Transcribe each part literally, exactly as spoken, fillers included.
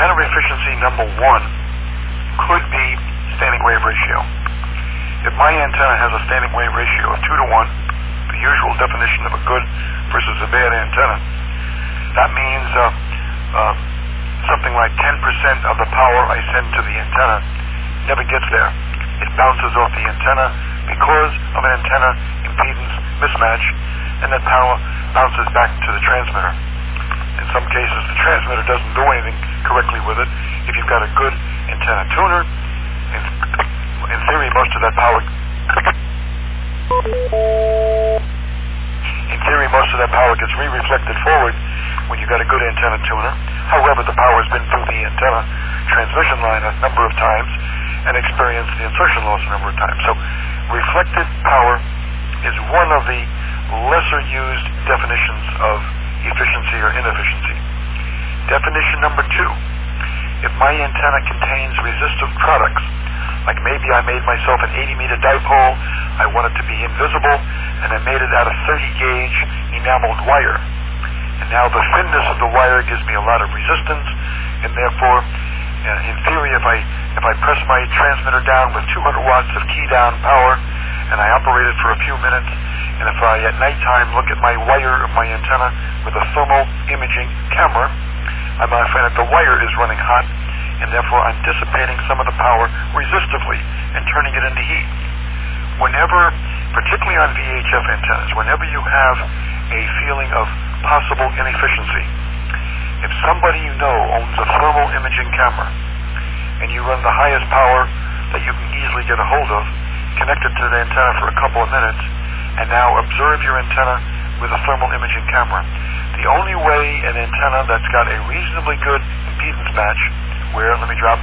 Antenna efficiency number one could be standing wave ratio. If my antenna has a standing wave ratio of two to one, the usual definition of a good versus a bad antenna, that means uh, uh, something like ten percent of the power I send to the antenna never gets there. It bounces off the antenna because of an antenna impedance mismatch, and that power bounces back to the transmitter. In some cases, the transmitter doesn't do anything correctly with it. If you've got a good antenna tuner, in, in theory, most of that power... In theory, most of that power gets re-reflected forward when you've got a good antenna tuner. However, the power has been through the antenna transmission line a number of times and experienced the insertion loss a number of times. So, reflected power is one of the lesser used definitions of efficiency or inefficiency. Definition number two, if my antenna contains resistive products, like maybe I made myself an eighty meter dipole, I want it to be invisible, and I made it out of thirty gauge enameled wire. And now the thinness of the wire gives me a lot of resistance, and therefore, uh, in theory, if I if I press my transmitter down with two hundred watts of key down power, and I operate it for a few minutes, and if I at nighttime look at my wire of my antenna with a thermal imaging camera, I might find that the wire is running hot, and therefore I'm dissipating some of the power resistively and turning it into heat. Whenever, particularly on V H F antennas, whenever you have a feeling of possible inefficiency, if somebody you know owns a thermal imaging camera and you run the highest power that you can easily get a hold of, connect it to the antenna for a couple of minutes, and now observe your antenna with a thermal imaging camera. The only way an antenna that's got a reasonably good impedance match, where, let me drop,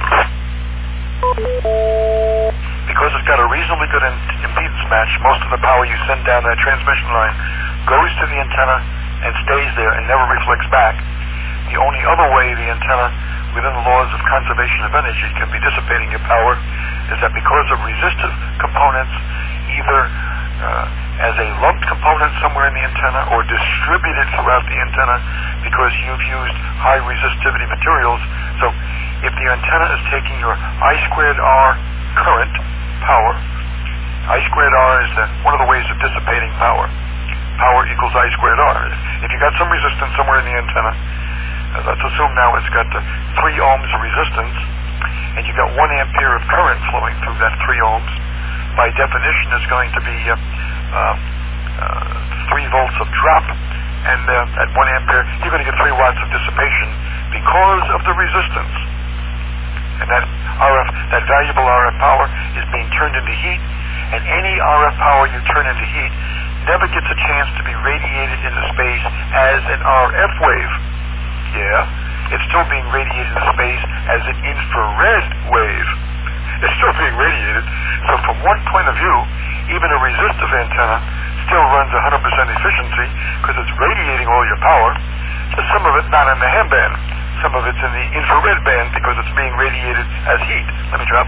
because it's got a reasonably good in, impedance match, most of the power you send down that transmission line goes to the antenna and stays there and never reflects back. The only other way the antenna, within the laws of conservation of energy, can be dissipating your power is that because of resistive components, either uh, as a lumped component somewhere in the antenna or distributed throughout the antenna because you've used high resistivity materials. So if the antenna is taking your I squared R current power, I squared R is the, one of the ways of dissipating power. Power equals I squared R. If you got some resistance somewhere in the antenna, uh, let's assume now it's got uh, three ohms of resistance, and you got one ampere of current flowing through that three ohms. By definition, it's going to be uh, uh, uh, three volts of drop, and uh, at one ampere, you're going to get three watts of dissipation because of the resistance. And that R F, that valuable R F power is being turned into heat, and any R F power you turn into heat never gets a chance to be radiated into space as an R F wave. Yeah, it's still being radiated into space as an infrared wave. It's still being radiated. So from one point of view, even a resistive antenna still runs one hundred percent efficiency because it's radiating all your power. But some of it not in the ham band. Some of it's in the infrared band because it's being radiated as heat. Let me drop.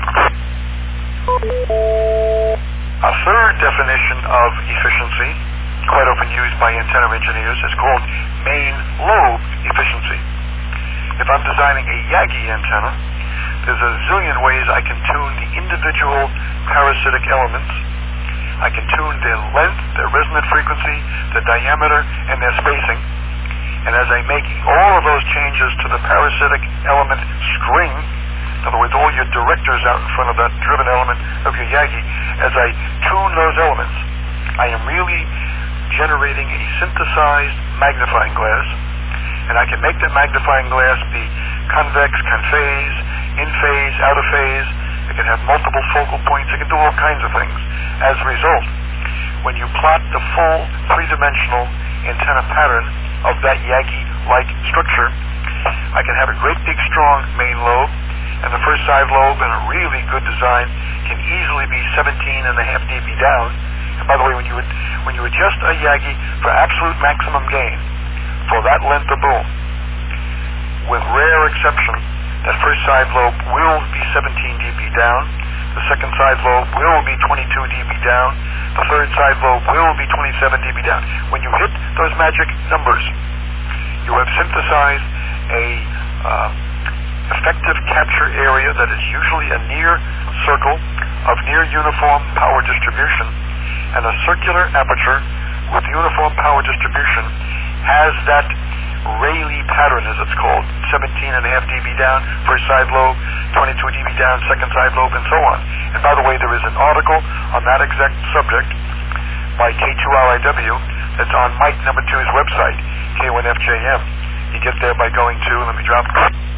A third definition of efficiency, quite often used by antenna engineers, is called main lobe efficiency. If I'm designing a Yagi antenna, there's a zillion ways I can tune the individual parasitic elements. I can tune their length, their resonant frequency, their diameter, and their spacing. And as I'm making all of those changes to the parasitic element string, in other words, all your directors out in front of that driven element of your Yagi, as I tune those elements, I am really generating a synthesized magnifying glass, and I can make that magnifying glass be convex, conphase, in phase, out of phase. It can have multiple focal points. It can do all kinds of things. As a result, when you plot the full three-dimensional antenna pattern of that Yagi-like structure, I can have a great big strong main lobe, and the first side lobe in a really good design can easily be seventeen and a half dB down. And by the way, when you would, when you adjust a Yagi for absolute maximum gain for that length of boom, with rare exception, that first side lobe will be seventeen dB down, the second side lobe will be twenty-two dB down, the third side lobe will be twenty-seven dB down. When you hit those magic numbers, you have synthesized a uh, a effective capture area that is usually a near circle of near uniform power distribution, and a circular aperture with uniform power distribution has that Rayleigh pattern, as it's called, seventeen and a half dB down, first side lobe, twenty-two dB down, second side lobe, and so on. And by the way, there is an article on that exact subject by K two R I W that's on Mike number two's website, K one F J M. You get there by going to, let me drop,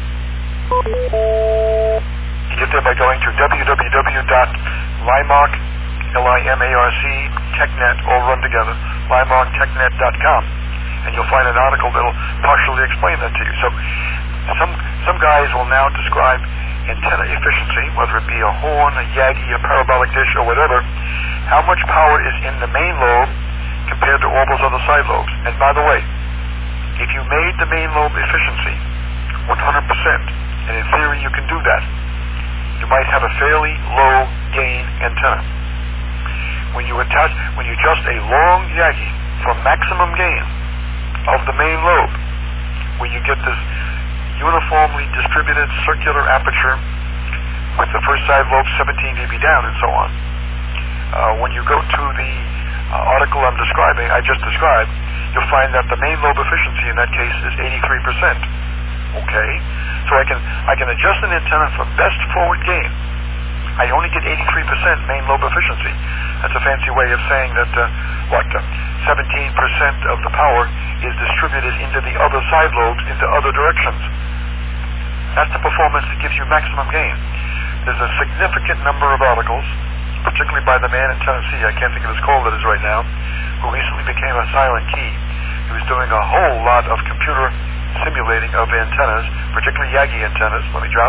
you get there by going to w w w dot limarc, L I M A R C, technet, all run together, limarc technet dot com. And you'll find an article that'll partially explain that to you. So some some guys will now describe antenna efficiency, whether it be a horn, a Yagi, a parabolic dish, or whatever, how much power is in the main lobe compared to all those other side lobes. And by the way, if you made the main lobe efficiency one hundred percent, and in theory you can do that, you might have a fairly low gain antenna. When you attach, when you adjust a long Yagi for maximum gain of the main lobe, where you get this uniformly distributed circular aperture with the first side lobe seventeen dB down and so on. Uh, when you go to the uh, article I'm describing, I just described, you'll find that the main lobe efficiency in that case is eighty-three percent. Okay? So I can I can adjust an antenna for best forward gain. I only get eighty-three percent main lobe efficiency. That's a fancy way of saying that, uh, what, uh, seventeen percent of the power is distributed into the other side lobes, into other directions. That's the performance that gives you maximum gain. There's a significant number of articles, particularly by the man in Tennessee, I can't think of his call that is right now, who recently became a silent key. He was doing a whole lot of computer simulating of antennas, particularly Yagi antennas. Let me drop.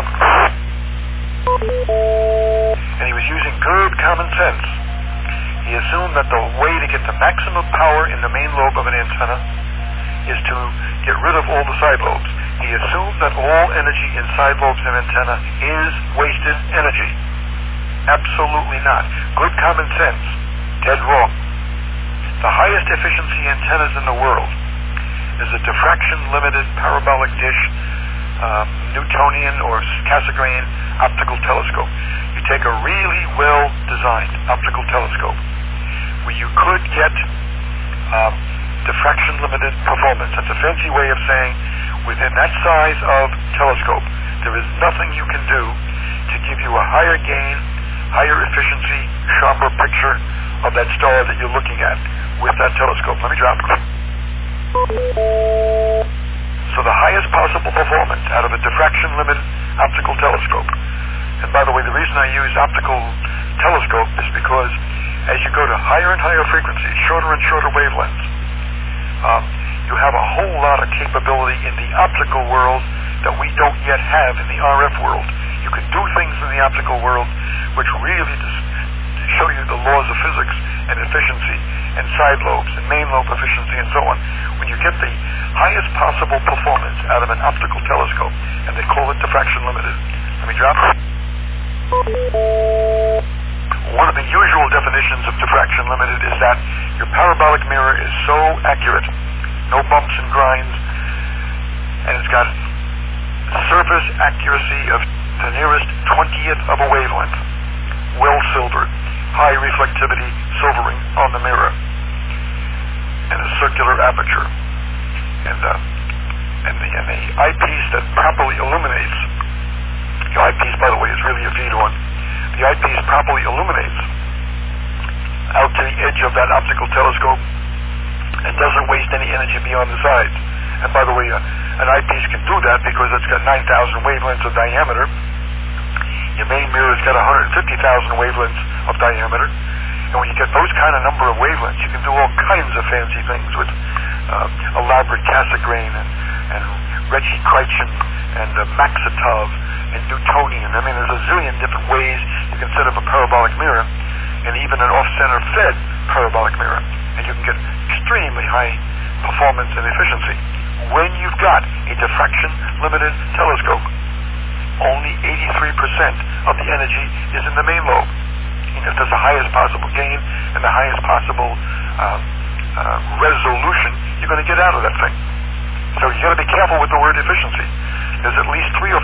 And he was using good common sense. He assumed that the way to get the maximum power in the main lobe of an antenna is to get rid of all the side lobes. He assumed that all energy in side lobes of an antenna is wasted energy. Absolutely not. Good common sense. Dead wrong. The highest efficiency antennas in the world is a diffraction-limited parabolic dish, um, Newtonian or Cassegrain optical telescope. You take a really well-designed optical telescope where you could get um, diffraction-limited performance. That's a fancy way of saying within that size of telescope, there is nothing you can do to give you a higher gain, higher efficiency, sharper picture of that star that you're looking at with that telescope. Let me drop it. So the highest possible performance out of a diffraction-limited optical telescope. And by the way, the reason I use optical telescope is because as you go to higher and higher frequencies, shorter and shorter wavelengths, um, you have a whole lot of capability in the optical world that we don't yet have in the R F world. You can do things in the optical world which really just show you the laws of physics and efficiency and side lobes and main lobe efficiency and so on. When you get the highest possible performance out of an optical telescope, and they call it diffraction limited. Let me drop it. One of the usual definitions of diffraction limited is that your parabolic mirror is so accurate, no bumps and grinds, and it's got surface accuracy of the nearest twentieth of a wavelength, well silvered, high reflectivity silvering on the mirror, and a circular aperture, and uh, and the and the eyepiece that properly illuminates. The eyepiece, by the way, is really a feed-on. The eyepiece properly illuminates out to the edge of that optical telescope and doesn't waste any energy beyond the sides. And by the way, uh, an eyepiece can do that because it's got nine thousand wavelengths of diameter. Your main mirror's got one hundred fifty thousand wavelengths of diameter. And when you get those kind of number of wavelengths, you can do all kinds of fancy things with uh, elaborate Cassegrain and, and Ritchie-Chrétien and uh, Maxitov and Newtonian. I mean, there's a zillion different ways you can set up a parabolic mirror, and even an off-center fed parabolic mirror, and you can get extremely high performance and efficiency. When you've got a diffraction-limited telescope, only eighty-three percent of the energy is in the main lobe. And if there's the highest possible gain and the highest possible uh, uh, resolution you're going to get out of that thing. So you got to be careful with the word efficiency. There's at least three or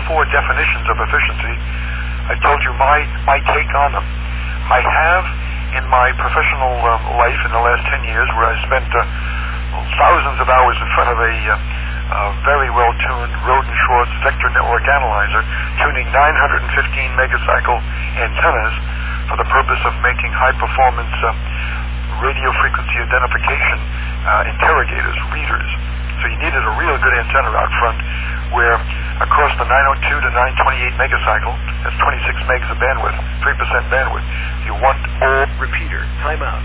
four definitions of efficiency. I told you my, my take on them. I have, in my professional um, life in the last ten years, where I spent uh, thousands of hours in front of a uh, uh, very well-tuned Roden Schwartz vector network analyzer, tuning nine hundred fifteen megacycle antennas for the purpose of making high-performance uh, radio frequency identification uh, interrogators, readers. So you needed a real good antenna out front where across the nine oh two to nine twenty-eight megacycle, that's twenty-six megs of bandwidth, three percent bandwidth, you want all... Repeater, timeout.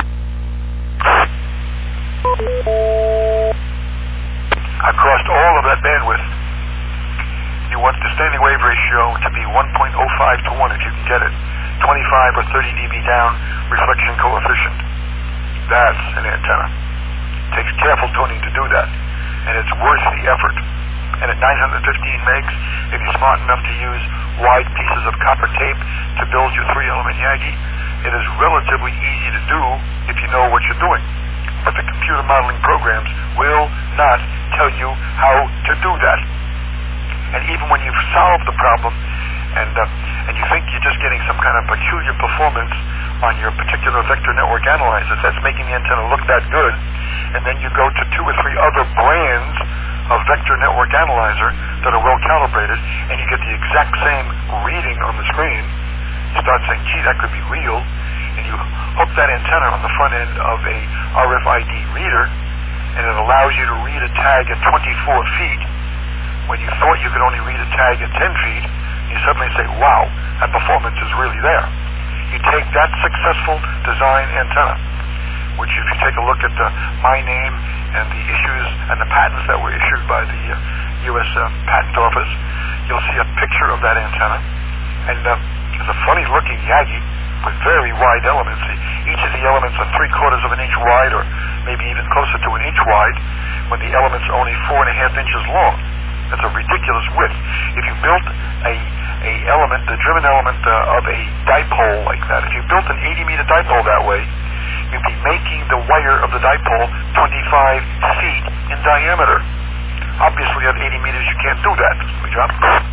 Across all of that bandwidth, you want the standing wave ratio to be one point oh five to one if you can get it. twenty-five or thirty decibels down reflection coefficient. That's an antenna. It takes careful tuning to do that, and it's worth the effort. And at nine hundred fifteen megs, if you're smart enough to use wide pieces of copper tape to build your three-element Yagi, it is relatively easy to do if you know what you're doing. But the computer modeling programs will not tell you how to do that. And even when you've solved the problem and uh, and you think you're just getting some kind of peculiar performance on your particular vector network analyzers that's making the antenna look that good, and then you go to two or three other brands of vector network analyzer that are well calibrated, and you get the exact same reading on the screen, you start saying, gee, that could be real, and you hook that antenna on the front end of a R F I D reader, and it allows you to read a tag at twenty-four feet when you thought you could only read a tag at ten feet. You suddenly say, wow, that performance is really there. You take that successful design antenna, which if you take a look at uh, my name and the issues and the patents that were issued by the uh, U S Uh, Patent Office, you'll see a picture of that antenna, and uh, it's a funny-looking Yagi with very wide elements. Each of the elements are three-quarters of an inch wide, or maybe even closer to an inch wide, when the element's only four and a half inches long. That's a ridiculous width. If you built a, a element, the driven element uh, of a dipole like that, if you built an eighty meter dipole that way, you'd be making the wire of the dipole twenty-five feet in diameter. Obviously, at eighty meters, you can't do that. We drop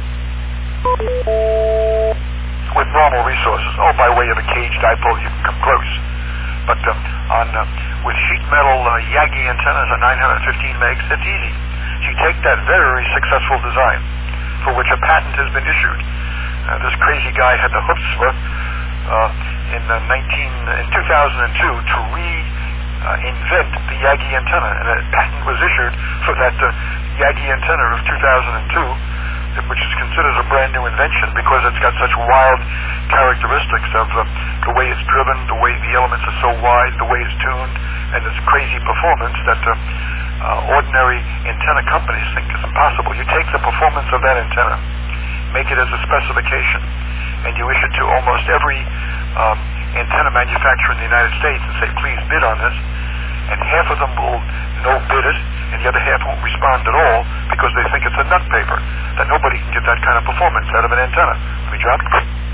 with normal resources. Oh, by way of a cage dipole, you can come close. But uh, on uh, with sheet metal uh, Yagi antennas at nine hundred fifteen megs, it's easy. You take that very successful design for which a patent has been issued. Uh, this crazy guy had the chutzpah uh, in, uh, nineteen, in two thousand two to re-invent uh, the Yagi antenna, and a patent was issued for that uh, Yagi antenna of two thousand two, which is considered a brand new invention because it's got such wild characteristics of uh, the way it's driven, the way the elements are so wide, the way it's tuned, and its crazy performance that uh, uh, ordinary antenna companies think is impossible. You take the performance of that antenna, make it as a specification, and you issue it to almost every um, antenna manufacturer in the United States and say, please bid on this, and half of them will no bid it, and the other half won't respond at all because they think it's a nut paper, that nobody can get that kind of performance out of an antenna. Let me drop it.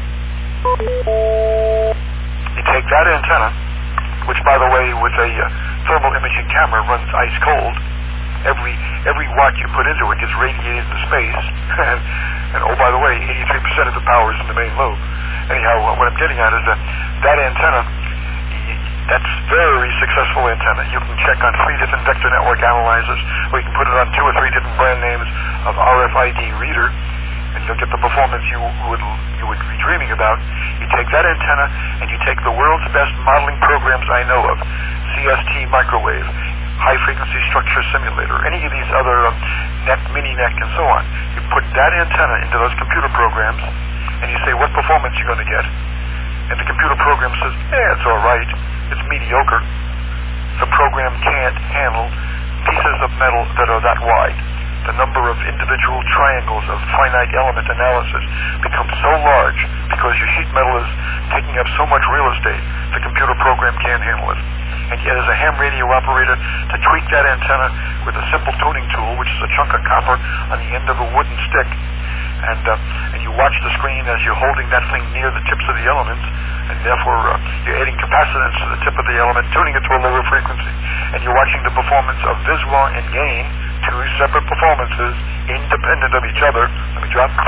You take that antenna, which, by the way, with a uh, thermal imaging camera runs ice cold. Every every watt you put into it gets radiated into space, and, and oh, by the way, eighty-three percent of the power is in the main lobe. Anyhow, what I'm getting at is that that antenna, that's very successful antenna. You can check on three different vector network analyzers, or you can put it on two or three different brand names of R F I D reader, and you'll get the performance you would you would be dreaming about. You take that antenna, and you take the world's best modeling programs I know of, C S T microwave, high frequency structure simulator, any of these other um, N E C, mini N E C, and so on. You put that antenna into those computer programs, and you say what performance you're going to get, and the computer program says, eh, it's all right. It's mediocre. The program can't handle pieces of metal that are that wide. The number of individual triangles of finite element analysis becomes so large because your sheet metal is taking up so much real estate, the computer program can't handle it. And yet as a ham radio operator, to tweak that antenna with a simple tuning tool, which is a chunk of copper on the end of a wooden stick, and uh, and you watch the screen as you're holding that thing near the tips of the elements, and therefore uh, you're adding capacitance to the tip of the element, tuning it to a lower frequency, and you're watching the performance of Viswa and gain, two separate performances, independent of each other. Let me drop.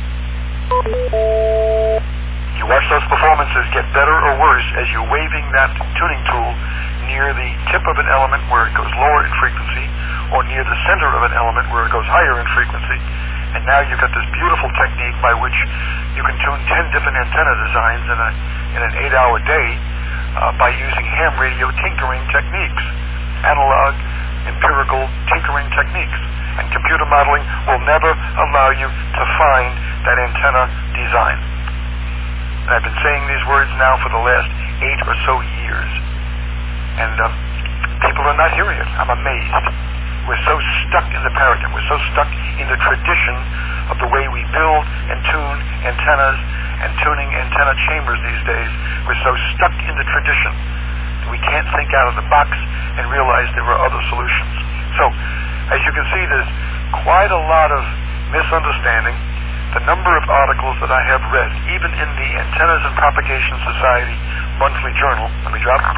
You watch those performances get better or worse as you're waving that tuning tool near the tip of an element where it goes lower in frequency, or near the center of an element where it goes higher in frequency. And now you've got this beautiful technique by which you can tune ten different antenna designs in a in an eight-hour day uh, by using ham radio tinkering techniques, analog, empirical tinkering techniques. And computer modeling will never allow you to find that antenna design. And I've been saying these words now for the last eight or so years. And um, people are not hearing it. I'm amazed. We're so stuck in the paradigm. We're so stuck in the tradition of the way we build and tune antennas and tuning antenna chambers these days. We're so stuck in the tradition that we can't think out of the box and realize there are other solutions. So, as you can see, there's quite a lot of misunderstanding. The number of articles that I have read, even in the Antennas and Propagation Society monthly journal, let me drop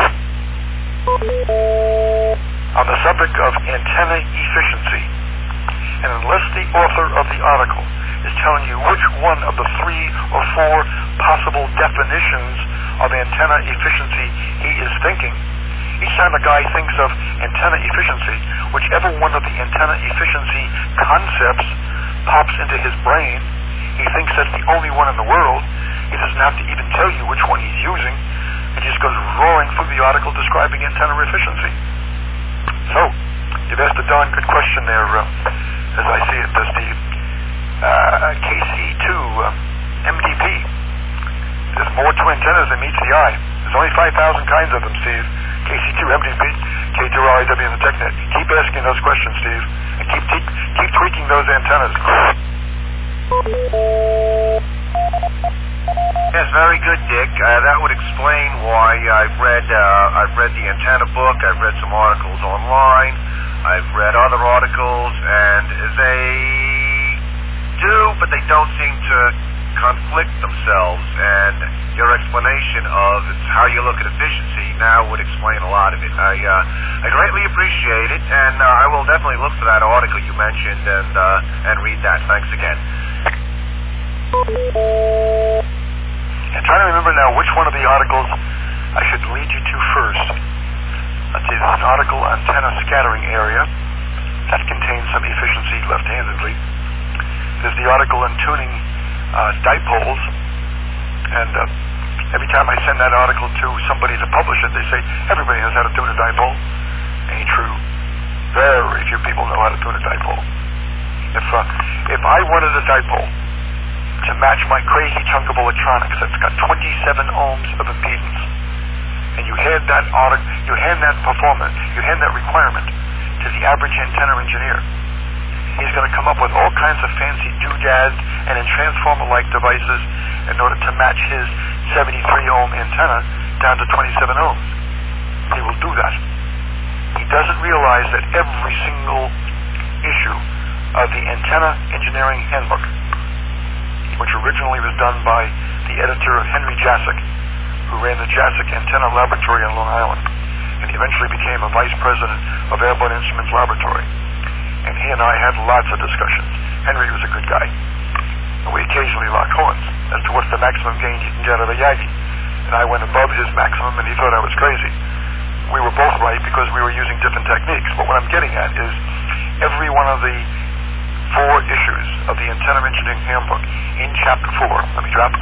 on the subject of antenna efficiency. And unless the author of the article is telling you which one of the three or four possible definitions of antenna efficiency he is thinking, each time a guy thinks of antenna efficiency, whichever one of the antenna efficiency concepts pops into his brain, he thinks that's the only one in the world. He doesn't have to even tell you which one he's using. It just goes roaring through the article describing antenna efficiency. So, you've asked a darn good question there, uh, as I see it, uh, Steve. Uh, K C two, uh, M D P. There's more to antennas than meets the eye. There's only five thousand kinds of them, Steve. K C two, M D P, K two R I W, and the TechNet. Keep asking those questions, Steve, and keep keep, keep tweaking those antennas. Yes, very good, Dick. Uh, that would explain why I've read uh, I've read the antenna book. I've read some articles online. I've read other articles, and they do, but they don't seem to conflict themselves. And your explanation of how you look at efficiency now would explain a lot of it. I uh, I greatly appreciate it, and uh, I will definitely look for that article you mentioned and uh, and read that. Thanks again. And trying to remember now which one of the articles I should lead you to first. Let's see, there's an article on antenna scattering area. That contains some efficiency left-handedly. There's the article on tuning uh, dipoles. And uh, every time I send that article to somebody to publish it, they say, everybody knows how to tune a dipole. Ain't true. Very few people know how to tune a dipole. If, uh, if I wanted a dipole to match my crazy chunk of electronics that's got twenty-seven ohms of impedance, and you hand that article, you hand that performance, you hand that requirement to the average antenna engineer, he's going to come up with all kinds of fancy doodads and in transformer-like devices in order to match his seventy-three ohm antenna down to twenty-seven ohms. He will do that. He doesn't realize that every single issue of the Antenna Engineering Handbook, which originally was done by the editor of Henry Jacek, who ran the Jacek Antenna Laboratory on Long Island, and he eventually became a vice president of Airborne Instruments Laboratory. And he and I had lots of discussions. Henry was a good guy. And we occasionally locked horns as to what's the maximum gain you can get out of a Yagi. And I went above his maximum, and he thought I was crazy. We were both right because we were using different techniques. But what I'm getting at is every one of the four issues of the Antenna Engineering Handbook in Chapter four, let me drop,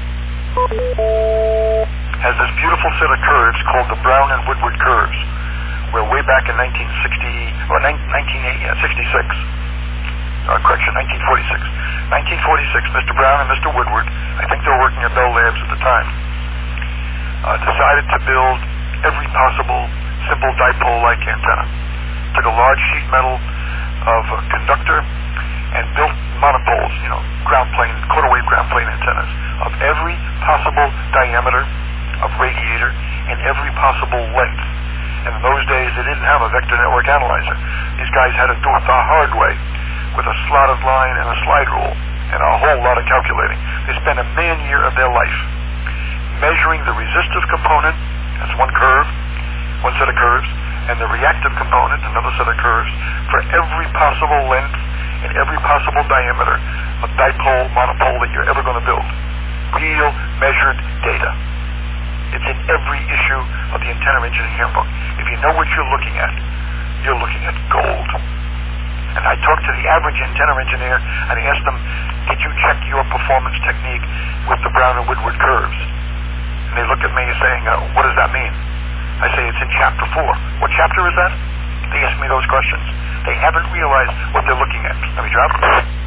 has this beautiful set of curves called the Brown and Woodward curves, where way back in nineteen sixty, or nineteen sixty-six, uh, correction, nineteen forty-six, nineteen forty-six, Mister Brown and Mister Woodward, I think they were working at Bell Labs at the time, uh, decided to build every possible simple dipole-like antenna. Took a large sheet metal of a conductor and built monopoles, you know, ground plane, quarter wave ground plane antennas of every possible diameter of radiator and every possible length. And in those days, they didn't have a vector network analyzer. These guys had to do it the hard way with a slotted line and a slide rule. and a whole lot of calculating. They spend a man-year of their life measuring the resistive component, that's one curve, one set of curves, and the reactive component, another set of curves, for every possible length and every possible diameter of dipole, monopole that you're ever going to build. Real measured data. It's in every issue of the Antenna Engineering Handbook. If you know what you're looking at, you're looking at gold. And I talked to the average antenna engineer and I asked them, did you check your performance technique with the Brown and Woodward curves? And they look at me saying, uh, what does that mean? I say, it's in chapter four. What chapter is that? They ask me those questions. They haven't realized what they're looking at. Let me drop.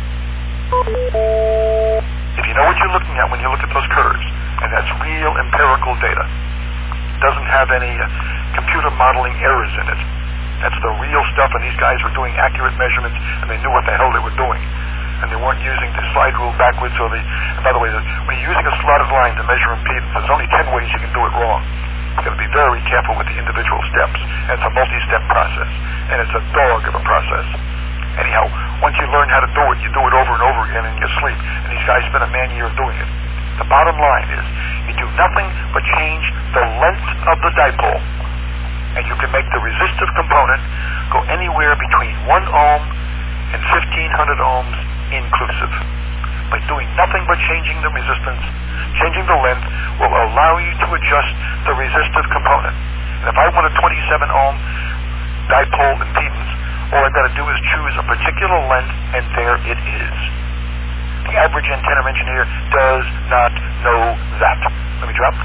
If you know what you're looking at when you look at those curves, and that's real empirical data, doesn't have any uh, computer modeling errors in it. That's the real stuff, and these guys were doing accurate measurements, and they knew what the hell they were doing. And they weren't using the slide rule backwards, or the, and by the way, the, when you're using a slotted line to measure impedance, there's only ten ways you can do it wrong. You've got to be very careful with the individual steps, and it's a multi-step process, and it's a dog of a process. Anyhow, once you learn how to do it, you do it over and over again in your sleep, and these guys spend a man-year doing it. The bottom line is, you do nothing but change the length of the dipole, and you can make the resistive component go anywhere between one ohm and fifteen hundred ohms inclusive. By doing nothing but changing the resistance, changing the length will allow you to adjust the resistive component. And if I want a twenty-seven ohm dipole impedance, all I've got to do is choose a particular length, and there it is. The average antenna engineer does not know that. Let me drop.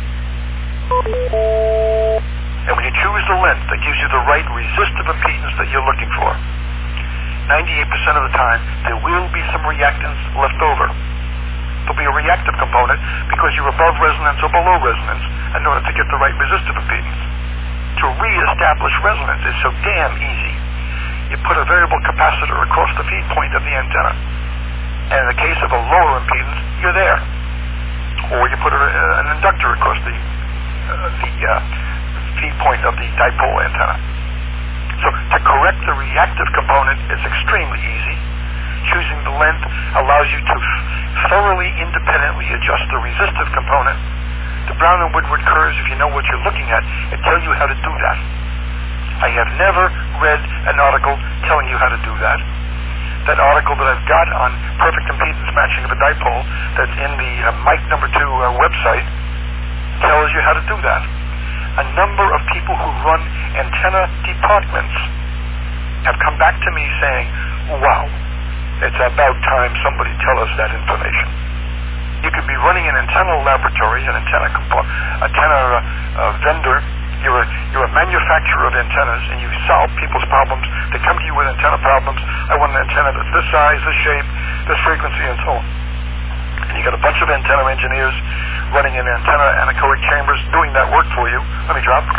And when you choose the length that gives you the right resistive impedance that you're looking for, ninety-eight percent of the time, there will be some reactance left over. There'll be a reactive component because you're above resonance or below resonance in order to get the right resistive impedance. To re-establish resonance is so damn easy. You put a variable capacitor across the feed point of the antenna, and in the case of a lower impedance, you're there. Or you put a, uh, an inductor across the, uh, the uh, feed point of the dipole antenna. So to correct the reactive component is extremely easy. Choosing the length allows you to thoroughly independently adjust the resistive component. The Brown and Woodward curves, if you know what you're looking at, it tells you how to do that. I have never read an article telling you how to do that. That article that I've got on perfect impedance matching of a dipole that's in the uh, Mike number two uh, website tells you how to do that. A number of people who run antenna departments have come back to me saying, wow, it's about time somebody tell us that information. You could be running an antenna laboratory, an antenna compo- antenna uh, uh, vendor. You're a, you're a manufacturer of antennas, and you solve people's problems. They come to you with antenna problems. I want an antenna that's this size, this shape, this frequency, and so on. And you got a bunch of antenna engineers running in antenna anechoic chambers doing that work for you. Let me drop.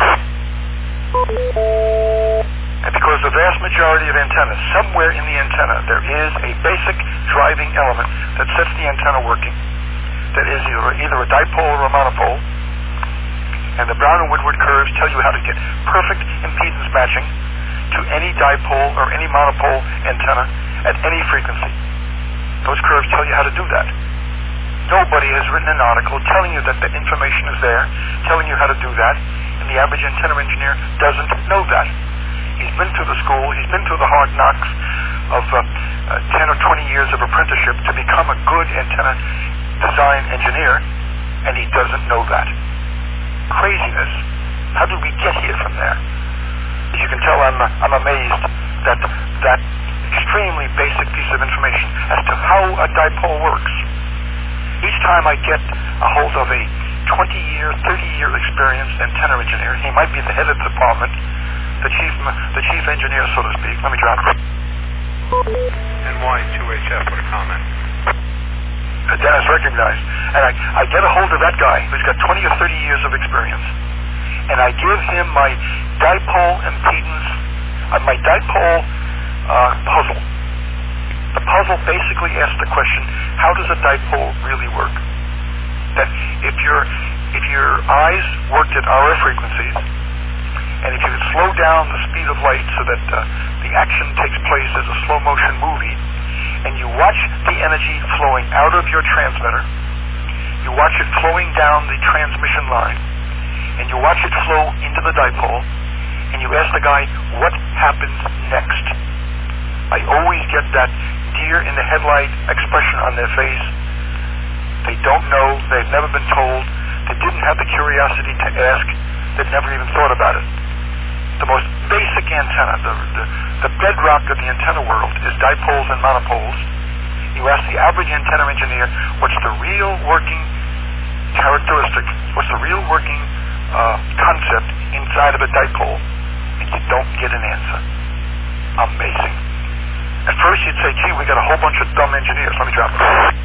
And because the vast majority of antennas, somewhere in the antenna, there is a basic driving element that sets the antenna working. That is either, either a dipole or a monopole. And the Brown and Woodward curves tell you how to get perfect impedance matching to any dipole or any monopole antenna at any frequency. Those curves tell you how to do that. Nobody has written an article telling you that the information is there, telling you how to do that, and the average antenna engineer doesn't know that. He's been through the school, he's been through the hard knocks of uh, uh, ten or twenty years of apprenticeship to become a good antenna design engineer, and he doesn't know that. Craziness. How did we get here from there? As you can tell, I'm, uh, I'm amazed that that extremely basic piece of information as to how a dipole works. Each time I get a hold of a twenty-year, thirty-year experienced antenna engineer, he might be the head of the department, the chief, the chief engineer, so to speak. Let me drop. N Y two H F, what a comment. Uh, Dennis recognized. And I, I get a hold of that guy who's got twenty or thirty years of experience, and I give him my dipole impedance, uh, my dipole uh, puzzle. The puzzle basically asks the question, how does a dipole really work? That if your if your eyes worked at R F frequencies, and if you could slow down the speed of light so that uh, the action takes place as a slow motion movie, and you watch the energy flowing out of your transmitter, you watch it flowing down the transmission line, and you watch it flow into the dipole, and you ask the guy, what happens next? I always get that deer in the headlight expression on their face. They don't know, they've never been told, they didn't have the curiosity to ask, they've never even thought about it. The most basic antenna, the, the, the bedrock of the antenna world is dipoles and monopoles. You ask the average antenna engineer, what's the real working characteristic, what's the real working uh, concept inside of a dipole, and you don't get an answer. Amazing. At first you'd say, gee, we got a whole bunch of dumb engineers. Let me drop it.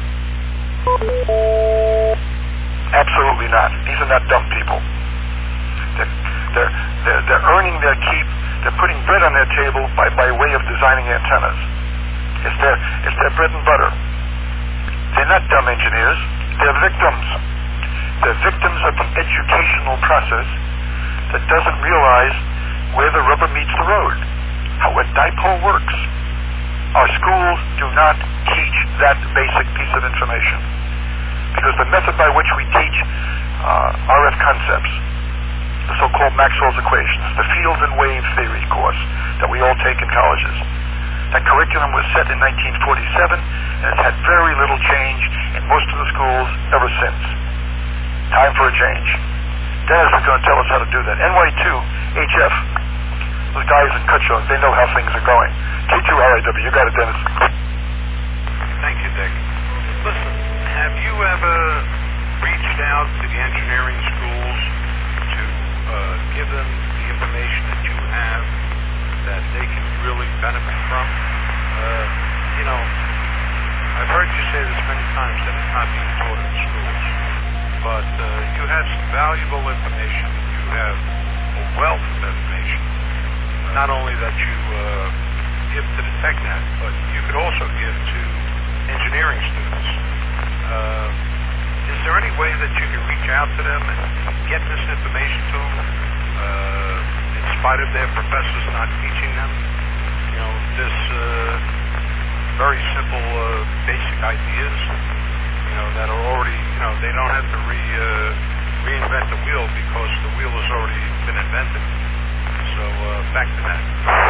Absolutely not. These are not dumb people. They're, they're, they're, they're earning their keep. They're putting bread on their table by, by way of designing antennas. It's their, it's their bread and butter. They're not dumb engineers. They're victims. They're victims of the educational process that doesn't realize where the rubber meets the road, how a dipole works. Our schools do not teach that basic piece of information because the method by which we teach uh, R F concepts, the so-called Maxwell's equations, the field and wave theory course that we all take in colleges, that curriculum was set in nineteen forty-seven and has had very little change in most of the schools ever since. Time for a change. Dennis is going to tell us how to do that. N Y two H F, those guys in Cutchogue, they know how things are going. T two R I W, you got it, Dennis. Thank you, Dick. Listen, have you ever reached out to the engineering schools to uh, give them the information that you have that they can really benefit from? Uh, you know, I've heard you say this many times that it's not being taught in schools, but uh, you have some valuable information. You have a wealth of information. Not only that you uh, give to the TechNet, but you could also give to engineering students. Uh, is there any way that you can reach out to them and get this information to them, uh, in spite of their professors not teaching them? You know, this uh, very simple, uh, basic ideas, you know, that are already, you know, they don't have to re, uh, reinvent the wheel because the wheel has already been invented. So, uh, back to that.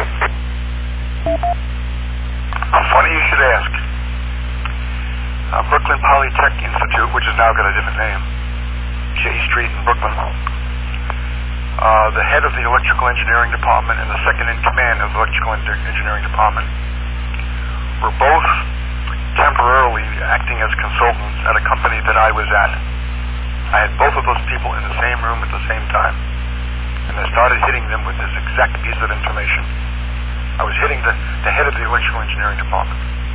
Funny you should ask. Uh, Brooklyn Polytech Institute, which has now got a different name, J Street in Brooklyn. Uh, the head of the electrical engineering department and the second in command of the electrical engineering department were both temporarily acting as consultants at a company that I was at. I had both of those people in the same room at the same time, and I started hitting them with this exact piece of information. I was hitting the, the head of the electrical engineering department,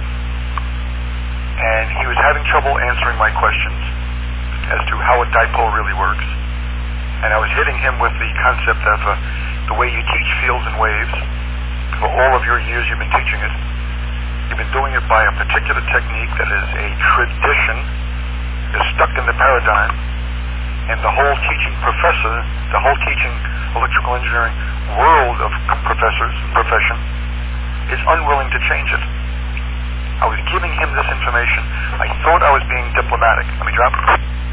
and he was having trouble answering my questions as to how a dipole really works. And I was hitting him with the concept of uh, the way you teach fields and waves. For all of your years you've been teaching it, you've been doing it by a particular technique that is a tradition, is stuck in the paradigm, and the whole teaching professor, the whole teaching electrical engineering world of professors, profession, is unwilling to change it. I was giving him this information. I thought I was being diplomatic. Let me drop it.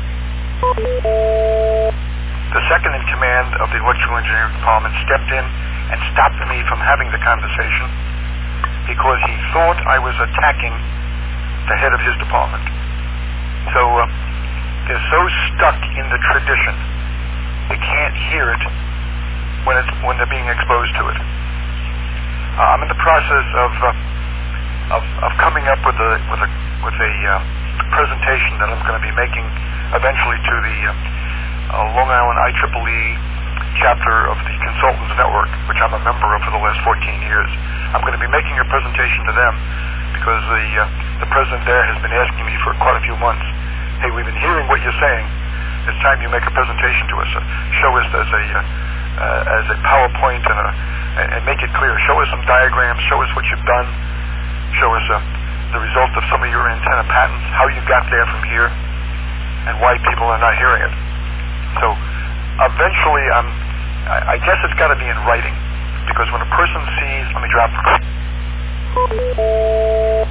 The second in command of the electrical engineering department stepped in and stopped me from having the conversation because he thought I was attacking the head of his department. So uh, they're so stuck in the tradition, they can't hear it when it's when they're being exposed to it. Uh, I'm in the process of uh, of, of coming up with a with a with a uh, presentation that I'm going to be making eventually to the uh, uh, Long Island I triple E chapter of the Consultants Network, which I'm a member of for the last fourteen years. I'm going to be making a presentation to them because the uh, the president there has been asking me for quite a few months, hey, we've been hearing what you're saying. It's time you make a presentation to us. Uh, show us as a uh, uh, as a PowerPoint and, a, and, and make it clear. Show us some diagrams. Show us what you've done. Show us uh, the result of some of your antenna patents, how you got there from here, and why people are not hearing it. So eventually, I'm, I, I guess it's got to be in writing, because when a person sees, let me drop.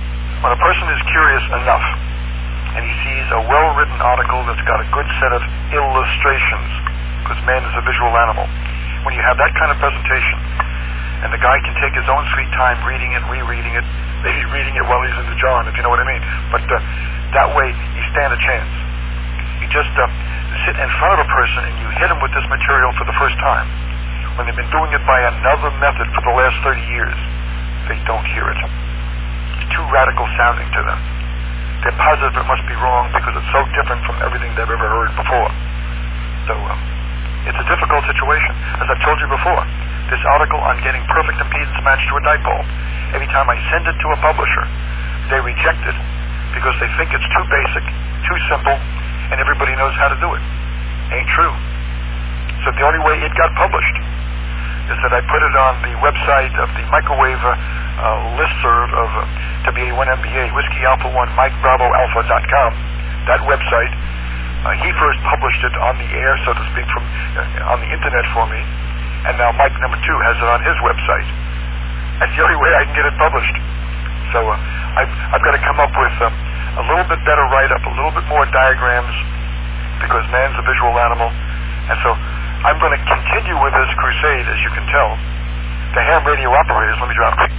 When a person is curious enough and he sees a well-written article that's got a good set of illustrations, because man is a visual animal, when you have that kind of presentation, and the guy can take his own sweet time reading it, rereading it, maybe reading it while he's in the John, if you know what I mean. But uh, that way, you stand a chance. You just uh, sit in front of a person and you hit him with this material for the first time. When they've been doing it by another method for the last thirty years, they don't hear it. It's too radical sounding to them. They're positive it must be wrong because it's so different from everything they've ever heard before. So um, it's a difficult situation. As I've told you before, this article on getting perfect impedance matched to a dipole, every time I send it to a publisher, they reject it because they think it's too basic, too simple, and everybody knows how to do it. Ain't true. So the only way it got published is that I put it on the website of the microwave uh, uh, listserv of uh, W A one M B A, Whiskey Alpha one, Mike Bravo Alpha dot com, that website. Uh, he first published it on the air, so to speak, from uh, on the internet for me, and now Mike number two has it on his website. That's the only way I can get it published. So uh, I've, I've got to come up with uh, a little bit better write-up, a little bit more diagrams, because man's a visual animal, and so I'm going to continue with this crusade, as you can tell. The ham radio operators, let me drop it.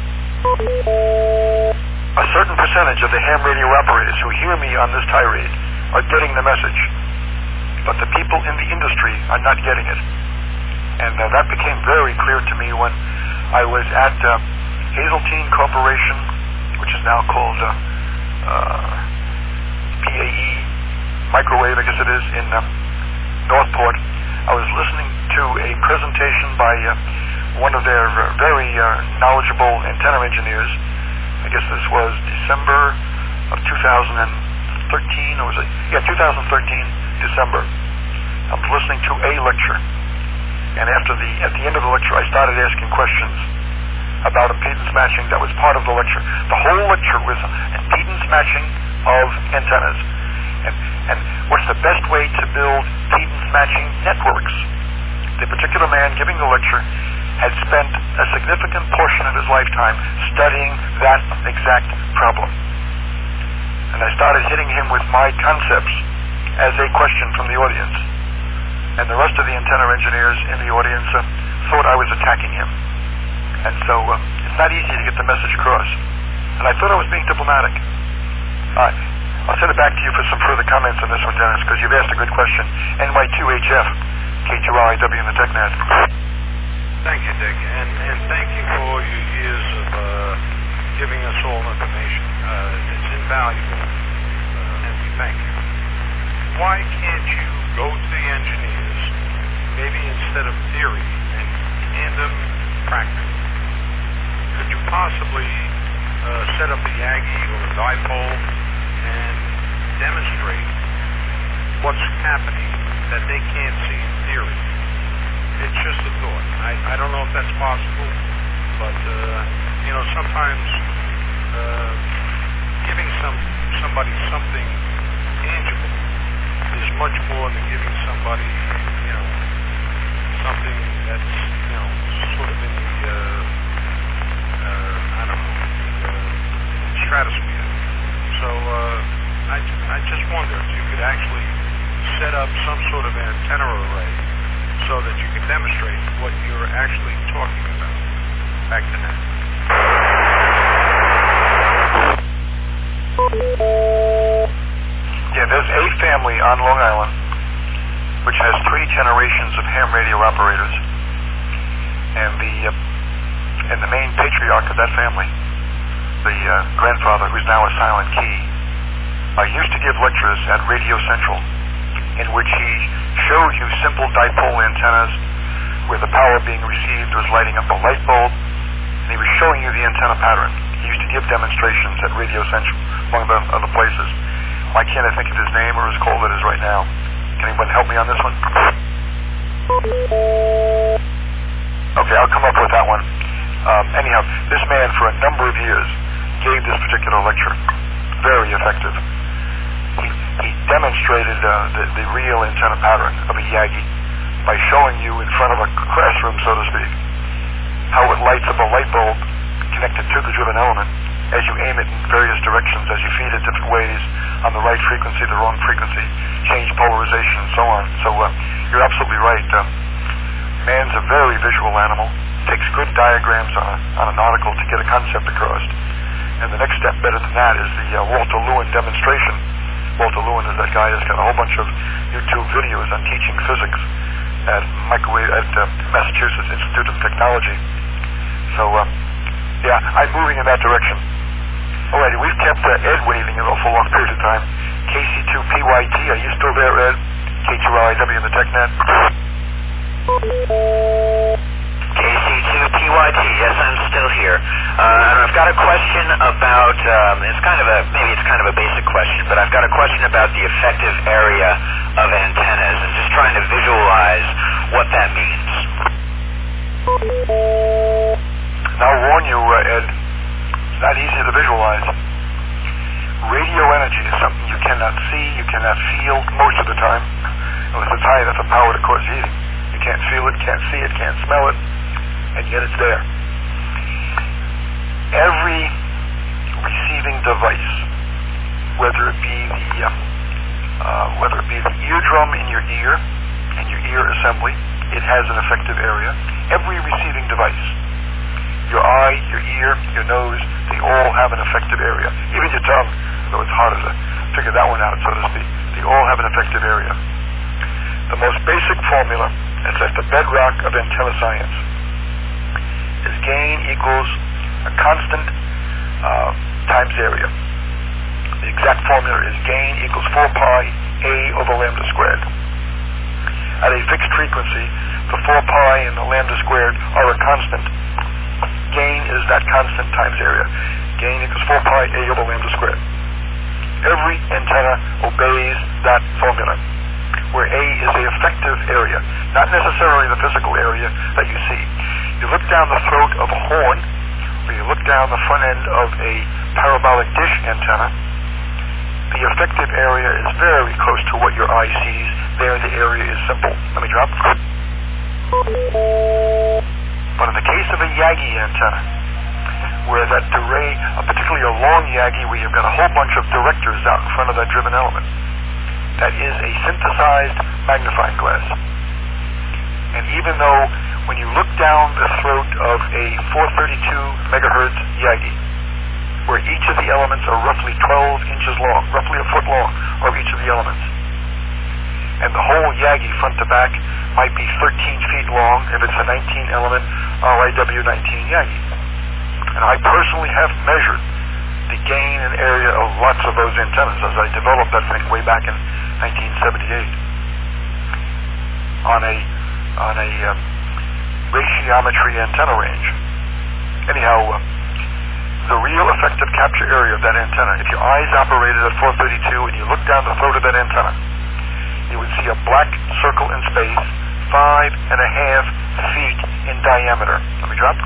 A certain percentage of the ham radio operators who hear me on this tirade are getting the message, but the people in the industry are not getting it. And uh, that became very clear to me when I was at uh, Hazeltine Corporation, which is now called uh, uh, P A E Microwave, I guess it is, in uh, Northport. I was listening to a presentation by uh, one of their uh, very uh, knowledgeable antenna engineers. I guess this was December of two thousand thirteen, or was it? Yeah, two thousand thirteen, December. I was listening to a lecture, and after the at the end of the lecture, I started asking questions about impedance matching that was part of the lecture. The whole lecture was impedance matching of antennas. And, and what's the best way to build impedance matching networks? The particular man giving the lecture had spent a significant portion of his lifetime studying that exact problem. And I started hitting him with my concepts as a question from the audience. And the rest of the antenna engineers in the audience uh, thought I was attacking him. And so uh, it's not easy to get the message across. And I thought I was being diplomatic. Uh, I'll send it back to you for some further comments on this one, Dennis, because you've asked a good question. N Y two H F, K two R I W in the TechNet. Thank you, Dick, and, and thank you for all your years of uh, giving us all information. Uh, it's invaluable, uh, and we thank you. Why can't you go to the engineers, maybe instead of theory, and hand them practice? Could you possibly uh, set up a Yagi or a dipole and demonstrate what's happening that they can't see in theory? It's just a thought. I, I don't know if that's possible, but uh, you know, sometimes uh, giving some somebody something tangible is much more than giving somebody, you know, something that's, you know, sort of in the uh, uh, I don't know, the uh, stratosphere. So uh, I, I just wonder if you could actually set up some sort of antenna array so that you can demonstrate what you're actually talking about. Back to that. Yeah, there's a family on Long Island which has three generations of ham radio operators, and the uh, and the main patriarch of that family, the uh, grandfather, who's now a silent key, uh, used to give lectures at Radio Central, in which he showed you simple dipole antennas where the power being received was lighting up a light bulb, and he was showing you the antenna pattern. He used to give demonstrations at Radio Central, among the other places. Why can't I think of his name or as cold it is right now? Can anyone help me on this one? Okay, I'll come up with that one. Um, anyhow, this man for a number of years gave this particular lecture. Very effective. He, he demonstrated uh, the, the real antenna pattern of a Yagi by showing you in front of a classroom, so to speak, how it lights up a light bulb connected to the driven element, as you aim it in various directions, as you feed it different ways on the right frequency, the wrong frequency, change polarization, and so on. So uh, you're absolutely right. Uh, man's a very visual animal. Takes good diagrams on, a, on an article to get a concept across. And the next step better than that is the uh, Walter Lewin demonstration. Walter Lewin is that guy that's got a whole bunch of YouTube videos on teaching physics at microwave at uh, Massachusetts Institute of Technology. So, uh, yeah, I'm moving in that direction. Alrighty, we've kept uh, Ed waiting an awful long period of time. K C two P Y T, are you still there, Ed? K two R I W in the TechNet. K C two P Y T, yes, I'm still here. Uh, and I've got a question about, um, it's kind of a, maybe it's kind of a basic question, but I've got a question about the effective area of antennas and just trying to visualize what that means. And I'll warn you, uh, Ed, it's not easy to visualize. Radio energy is something you cannot see, you cannot feel most of the time. Unless it's high enough a power to cause heating. You can't feel it, can't see it, can't smell it, and yet it's there. Every receiving device, whether it be the uh, uh, whether it be the eardrum in your ear and your ear assembly, it has an effective area. Every receiving device, your eye, your ear, your nose, they all have an effective area. Even your tongue, though it's harder to figure that one out, so to speak, they all have an effective area. The most basic formula, and that's the bedrock of antenna science, is gain equals a constant uh, times area. The exact formula is gain equals four pi A over lambda squared. At a fixed frequency, the four pi and the lambda squared are a constant. Gain is that constant times area. Gain equals four pi A over lambda squared. Every antenna obeys that formula, where A is the effective area, not necessarily the physical area that you see. You look down the throat of a horn, or you look down the front end of a parabolic dish antenna, the effective area is very close to what your eye sees. There the area is simple. Let me drop. But in the case of a Yagi antenna, where that array, particularly a long Yagi, where you've got a whole bunch of directors out in front of that driven element, that is a synthesized magnifying glass. And even though when you look down the throat of a four thirty-two megahertz Yagi, where each of the elements are roughly twelve inches long, roughly a foot long, of each of the elements, and the whole Yagi front to back might be thirteen feet long if it's a nineteen element R I W nineteen Yagi. And I personally have measured the gain and area of lots of those antennas as I developed that thing way back in nineteen seventy-eight on a on a uh, ratiometry antenna range. Anyhow, uh, the real effective capture area of that antenna, if your eyes operated at four thirty-two and you look down the throat of that antenna, you would see a black circle in space, five and a half feet in diameter. Let me drop.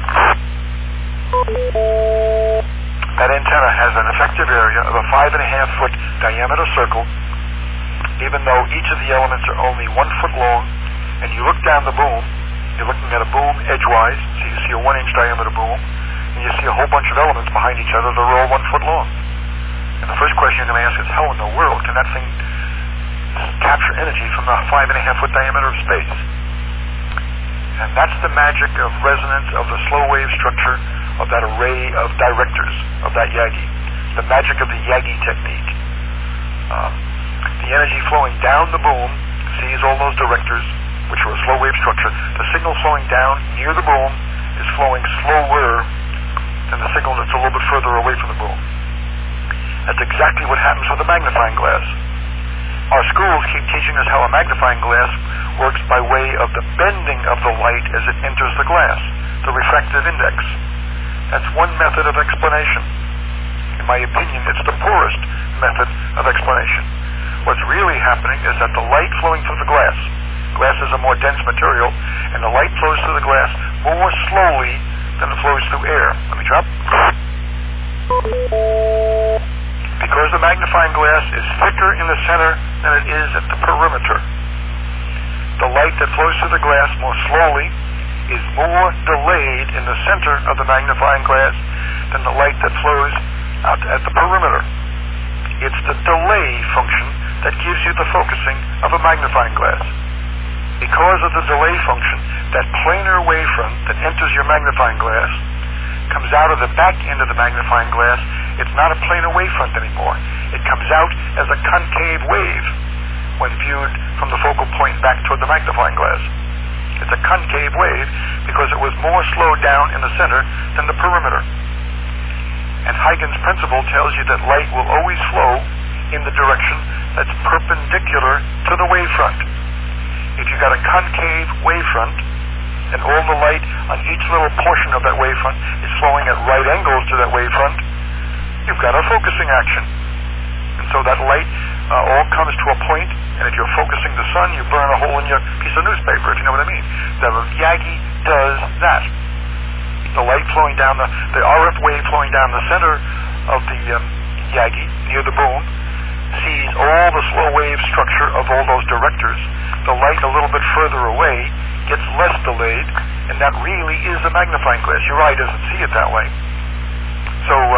That antenna has an effective area of a five and a half foot diameter circle, even though each of the elements are only one foot long, and you look down the boom, you're looking at a boom edgewise, so you see a one inch diameter boom, and you see a whole bunch of elements behind each other that are all one foot long. And the first question you're going to ask is, how in the world can that thing capture energy from the five and a half foot diameter of space? And that's the magic of resonance of the slow wave structure of that array of directors of that Yagi. The magic of the Yagi technique. Um, the energy flowing down the boom sees all those directors, which are a slow wave structure. The signal flowing down near the boom is flowing slower than the signal that's a little bit further away from the boom. That's exactly what happens with a magnifying glass. Our schools keep teaching us how a magnifying glass works by way of the bending of the light as it enters the glass, the refractive index. That's one method of explanation. In my opinion, it's the poorest method of explanation. What's really happening is that the light flowing through the glass, glass is a more dense material, and the light flows through the glass more slowly than it flows through air. Let me drop. Because the magnifying glass is thicker in the center than it is at the perimeter, the light that flows through the glass more slowly is more delayed in the center of the magnifying glass than the light that flows out at the perimeter. It's the delay function that gives you the focusing of a magnifying glass. Because of the delay function, that planar wavefront that enters your magnifying glass comes out of the back end of the magnifying glass. It's not a planar wavefront anymore. It comes out as a concave wave when viewed from the focal point back toward the magnifying glass. It's a concave wave because it was more slowed down in the center than the perimeter. And Huygens' principle tells you that light will always flow in the direction that's perpendicular to the wavefront. If you've got a concave wavefront, and all the light on each little portion of that wavefront is flowing at right angles to that wavefront, you've got a focusing action. And so that light uh, all comes to a point, and if you're focusing the sun, you burn a hole in your piece of newspaper, if you know what I mean. The Yagi does that. The light flowing down, the, the R F wave flowing down the center of the um, Yagi, near the boom, sees all the slow wave structure of all those directors. The light a little bit further away gets less delayed, and that really is a magnifying glass. Your eye doesn't see it that way. So uh,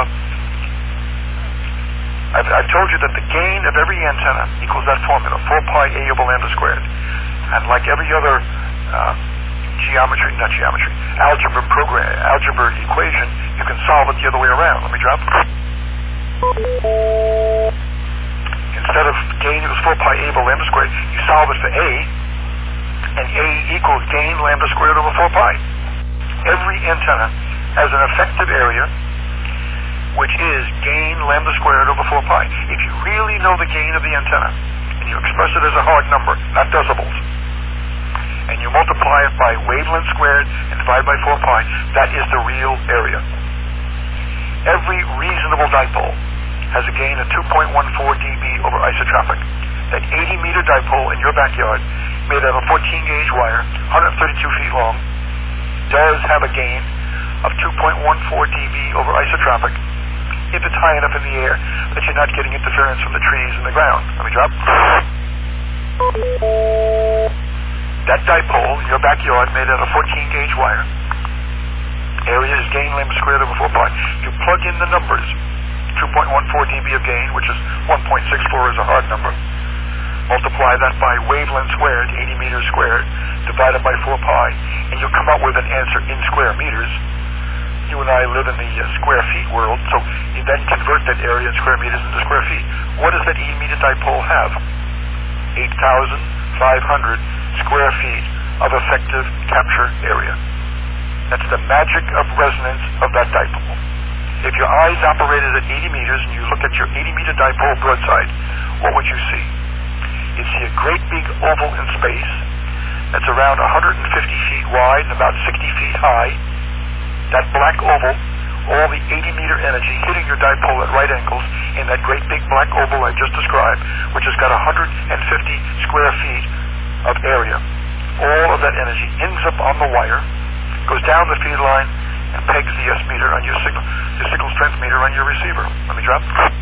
I've, I've told you that the gain of every antenna equals that formula, four pi A over lambda squared. And like every other uh, geometry, not geometry, algebra program, algebra equation, you can solve it the other way around. Let me drop. Instead of gain equals four pi A over lambda squared, you solve it for A, and A equals gain lambda squared over four pi. Every antenna has an effective area, which is gain lambda squared over four pi. If you really know the gain of the antenna, and you express it as a hard number, not decibels, and you multiply it by wavelength squared and divide by four pi, that is the real area. Every reasonable dipole has a gain of two point one four decibels over isotropic. That eighty meter dipole in your backyard, made out of fourteen gauge wire, one hundred thirty-two feet long, does have a gain of two point one four decibels over isotropic if it's high enough in the air that you're not getting interference from the trees and the ground. Let me drop. That dipole in your backyard, made out of fourteen gauge wire, area is gain lambda squared over four pi. You plug in the numbers, two point one four decibels of gain, which is one point six four is a hard number. Multiply that by wavelength squared, eighty meters squared, divided by four pi, and you'll come up with an answer in square meters. You and I live in the uh, square feet world, so you then convert that area in square meters into square feet. What does that eighty meter dipole have? eight thousand five hundred square feet of effective capture area. That's the magic of resonance of that dipole. If your eyes operated at eighty meters and you look at your eighty meter dipole broadside, what would you see? You'd see a great big oval in space that's around one hundred fifty feet wide and about sixty feet high. That black oval, all the eighty meter energy hitting your dipole at right angles in that great big black oval I just described, which has got one hundred fifty square feet of area. All of that energy ends up on the wire, goes down the feed line, and pegs the S meter on your signal, the signal strength meter on your receiver. Let me drop.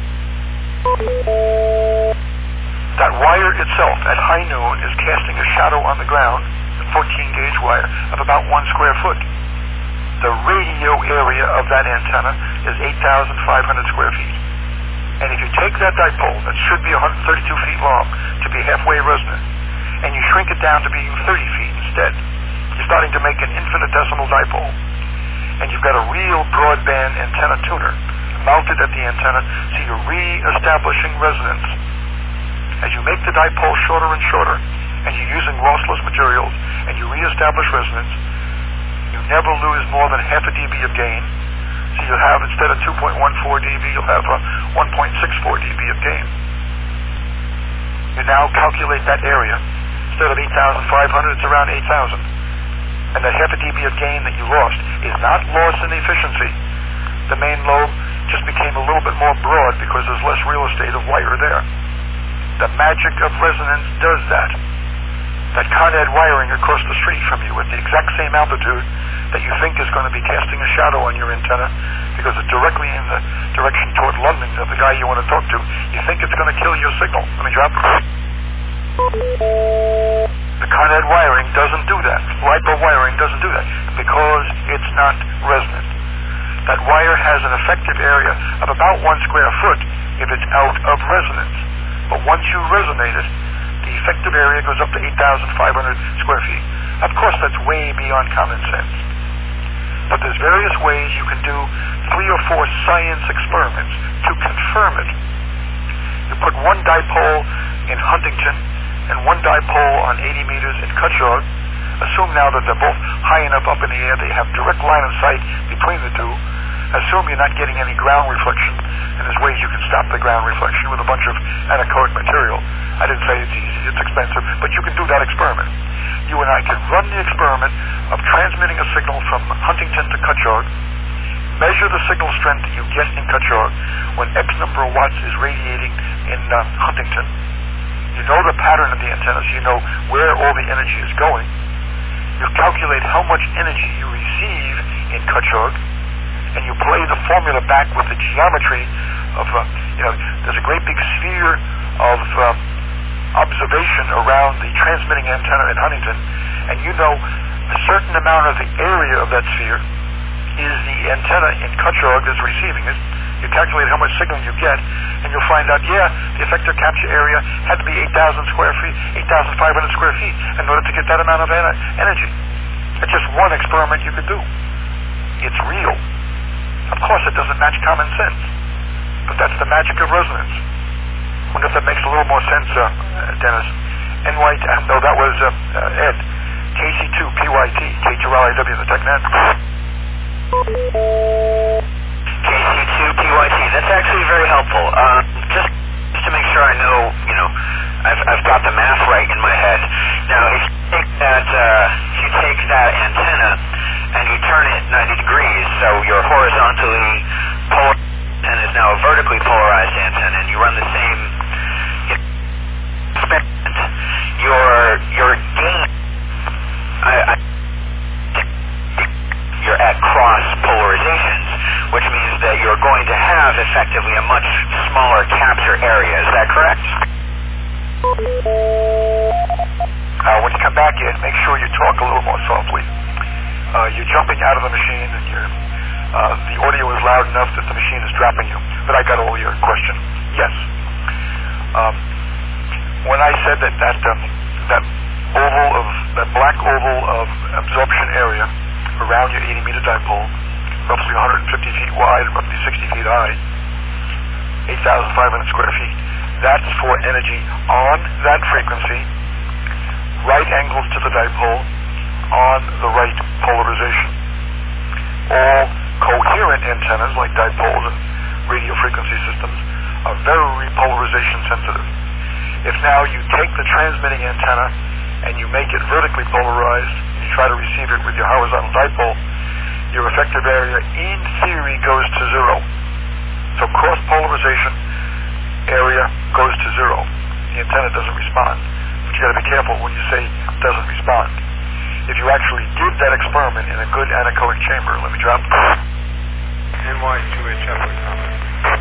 That wire itself at high noon is casting a shadow on the ground, the fourteen gauge wire, of about one square foot. The radio area of that antenna is eight thousand five hundred square feet. And if you take that dipole, that should be one hundred thirty-two feet long to be halfway resonant, and you shrink it down to being thirty feet instead, you're starting to make an infinitesimal dipole. And you've got a real broadband antenna tuner mounted at the antenna, so you're re-establishing resonance. As you make the dipole shorter and shorter, and you're using lossless materials, and you re-establish resonance, you never lose more than half a dB of gain. So you'll have, instead of two point one four decibels, you'll have uh, one point six four decibels of gain. You now calculate that area. Instead of eight thousand five hundred, it's around eight thousand. And that half a dB of gain that you lost is not loss in efficiency. The main lobe just became a little bit more broad because there's less real estate of wire there. The magic of resonance does that. That Con Ed wiring across the street from you at the exact same altitude that you think is going to be casting a shadow on your antenna because it's directly in the direction toward London of the guy you want to talk to, you think it's going to kill your signal. Let me drop. The Con Ed wiring doesn't do that. LiPo wiring doesn't do that because it's not resonant. That wire has an effective area of about one square foot if it's out of resonance. But once you resonate it, the effective area goes up to eight thousand five hundred square feet. Of course, that's way beyond common sense. But there's various ways you can do three or four science experiments to confirm it. You put one dipole in Huntington and one dipole on eighty meters in Cutchogue. Assume now that they're both high enough up in the air, they have direct line of sight between the two. Assume you're not getting any ground reflection, and there's ways you can stop the ground reflection with a bunch of anechoic material. I didn't say it's easy, it's expensive, but you can do that experiment. You and I can run the experiment of transmitting a signal from Huntington to Cutchogue, measure the signal strength that you get in Cutchogue when X number of watts is radiating in uh, Huntington. You know the pattern of the antenna, so you know where all the energy is going. You calculate how much energy you receive in Cutchogue, and you play the formula back with the geometry of, uh, you know, there's a great big sphere of uh, observation around the transmitting antenna in Huntington, and you know a certain amount of the area of that sphere is the antenna in Cutchogue that's receiving it. You calculate how much signal you get, and you'll find out, yeah, the effector capture area had to be eight thousand square feet, eight thousand five hundred square feet in order to get that amount of en- energy. It's just one experiment you could do. It's real. Of course, it doesn't match common sense, but that's the magic of resonance. I wonder if that makes a little more sense, uh, Dennis. N Y T, no, that was uh, uh, Ed. K C two P Y T, K two L I W, the TechNet. K C two P Y T, that's actually very helpful. Uh, just, just to make sure I know, you know, I've, I've got the math right in my head. Now, if you take that, uh, if you take that antenna and you turn it ninety degrees, so your horizontally polarized antenna is now a vertically polarized antenna, and you run the same experiment, your your gain, I, I, you're at cross polarizations, which means that you're going to have effectively a much smaller capture area. Is that correct? Uh, when you come back in, make sure you talk a little more softly. Uh, you're jumping out of the machine, and you're, uh, the audio is loud enough that the machine is dropping you. But I got all your question. Yes. Um, when I said that that um, that oval of that black oval of absorption area around your eighty meter dipole, roughly one hundred fifty feet wide, roughly sixty feet high, eight thousand five hundred square feet. That's for energy on that frequency, right angles to the dipole, on the right polarization. All coherent antennas, like dipoles and radio frequency systems, are very polarization sensitive. If now you take the transmitting antenna and you make it vertically polarized, you try to receive it with your horizontal dipole, your effective area in theory goes to zero. So cross polarization area goes to zero. The antenna doesn't respond. But you got to be careful when you say doesn't respond. If you actually did that experiment in a good anechoic chamber, let me drop. N Y two H F comment.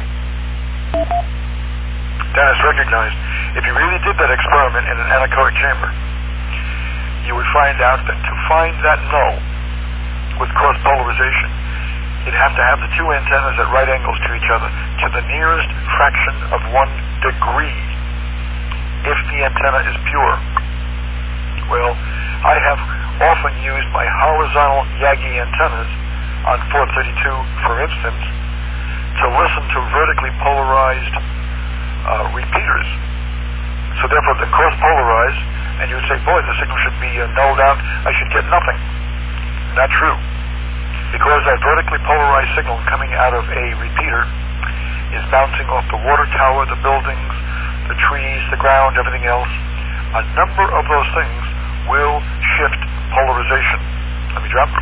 Dennis recognized, if you really did that experiment in an anechoic chamber, you would find out that to find that null with cross polarization, you'd have to have the two antennas at right angles to each other to the nearest fraction of one degree if the antenna is pure. Well, I have often used my horizontal Yagi antennas on four thirty-two, for instance, to listen to vertically polarized uh, repeaters. So therefore, they're cross-polarized, and you would say, boy, the signal should be uh, nulled out, I should get nothing. Not true. Because that vertically polarized signal coming out of a repeater is bouncing off the water tower, the buildings, the trees, the ground, everything else, a number of those things will shift polarization. Let me drop.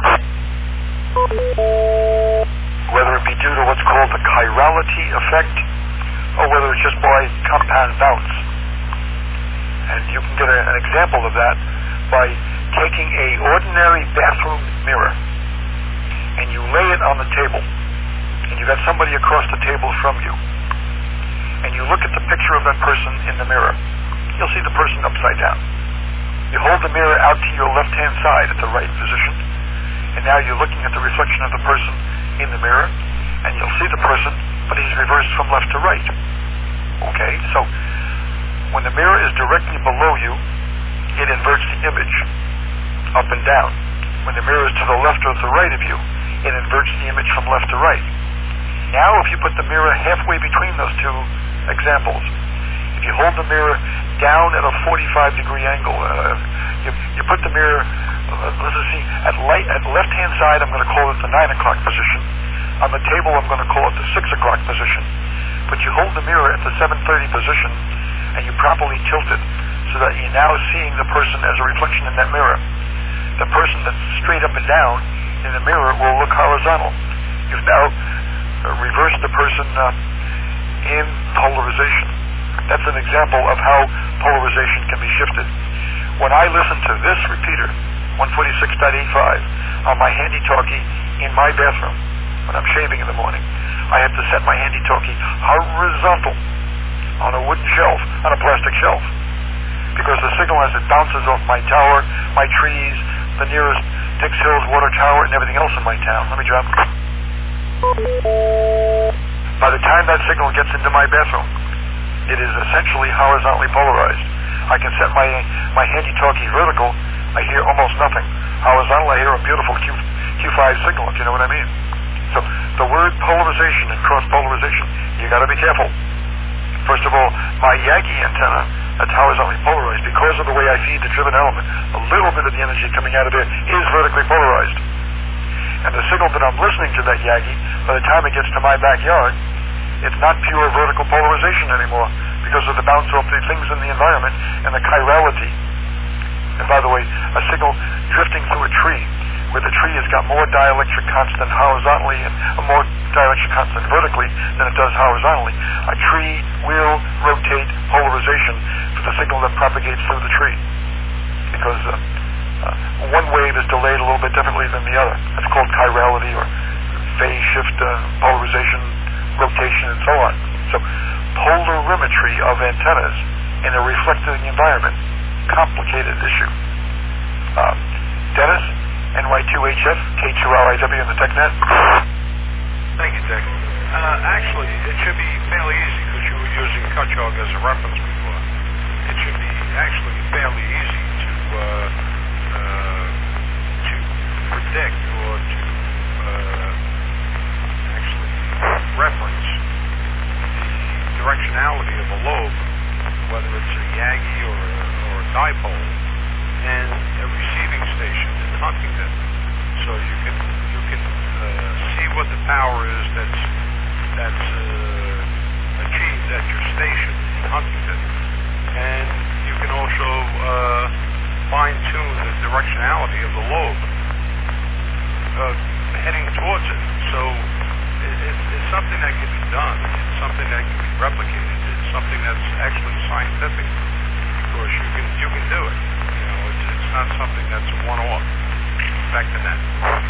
Whether it be due to what's called the chirality effect, or whether it's just by compound bounce. And you can get a, an example of that by taking a ordinary bathroom mirror and you lay it on the table, and you got somebody across the table from you, and you look at the picture of that person in the mirror, you'll see the person upside down. You hold the mirror out to your left-hand side at the right position, and now you're looking at the reflection of the person in the mirror, and you'll see the person, but he's reversed from left to right. Okay, so when the mirror is directly below you, it inverts the image up and down. When the mirror is to the left or to the right of you, it inverts the image from left to right. Now if you put the mirror halfway between those two examples, if you hold the mirror down at a forty-five degree angle, uh, you, you put the mirror, uh, let's just see, at, light, at left-hand side, I'm going to call it the nine o'clock position. On the table, I'm going to call it the six o'clock position. But you hold the mirror at the seven thirty position, and you properly tilt it so that you're now seeing the person as a reflection in that mirror. The person that's straight up and down in the mirror will look horizontal. You've now uh, reversed the person uh, in polarization. That's an example of how polarization can be shifted. When I listen to this repeater, one forty-six point eighty-five, on my handy-talkie in my bathroom, when I'm shaving in the morning, I have to set my handy-talkie horizontal on a wooden shelf, on a plastic shelf, because the signal as it bounces off my tower, my trees, the nearest Dix Hills water tower, and everything else in my town. Let me drop. By the time that signal gets into my bathroom, it is essentially horizontally polarized. I can set my my handy-talkie vertical, I hear almost nothing. Horizontal, I hear a beautiful Q, Q5 signal, if you know what I mean. So the word polarization and cross-polarization, you got to be careful. First of all, my Yagi antenna, that's horizontally polarized because of the way I feed the driven element. A little bit of the energy coming out of it is vertically polarized. And the signal that I'm listening to, that Yagi, by the time it gets to my backyard, it's not pure vertical polarization anymore because of the bounce off the things in the environment and the chirality. And by the way, a signal drifting through a tree where the tree has got more dielectric constant horizontally and more dielectric constant vertically than it does horizontally. A tree will rotate polarization for the signal that propagates through the tree because uh, uh, one wave is delayed a little bit differently than the other. That's called chirality or phase shift uh, polarization, rotation, and so on. So polarimetry of antennas in a reflecting environment, complicated issue. Uh, Dennis, N Y two H F, K two R I W in the TechNet. Thank you, Dick. Uh, actually, it should be fairly easy because you were using Cutchogue as a reference before. It should be actually fairly easy to uh, uh, to predict or to uh, actually reference the directionality of a lobe, whether it's a Yagi or a, or a dipole, and a receiving station in Huntington, so you can you can uh, see what the power is that's that's uh, achieved at your station in Huntington, and you can also uh, fine tune the directionality of the lobe uh, heading towards it. So it, it, it's something that can be done. It's something that can be replicated. It's something that's actually scientific. Of course, you can you can do it. It's, it's not something that's a one-off. Back to that.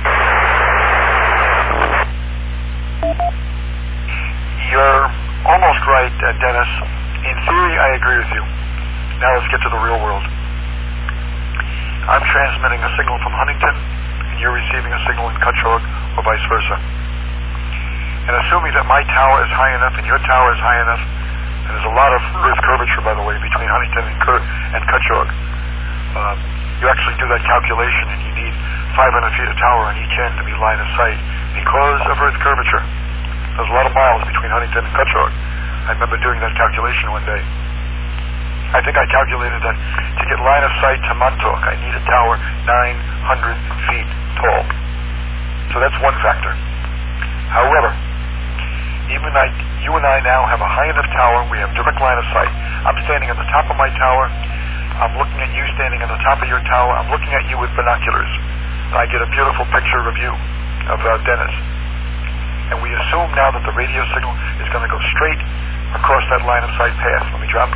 You're almost right, uh, Dennis. In theory, I agree with you. Now let's get to the real world. I'm transmitting a signal from Huntington, and you're receiving a signal in Cutchogue, or vice versa. And assuming that my tower is high enough and your tower is high enough, and there's a lot of Earth curvature, by the way, between Huntington and, Cur- and Cutchogue, Um, you actually do that calculation and you need five hundred feet of tower on each end to be line of sight because of Earth curvature. There's a lot of miles between Huntington and Cutchogue. I remember doing that calculation one day. I think I calculated that to get line of sight to Montauk, I need a tower nine hundred feet tall. So that's one factor. However, even I, you and I now have a high enough tower, we have direct line of sight. I'm standing at the top of my tower, I'm looking at you standing on the top of your tower. I'm looking at you with binoculars. And I get a beautiful picture of you, of uh, Dennis. And we assume now that the radio signal is going to go straight across that line of sight path. Let me drop it.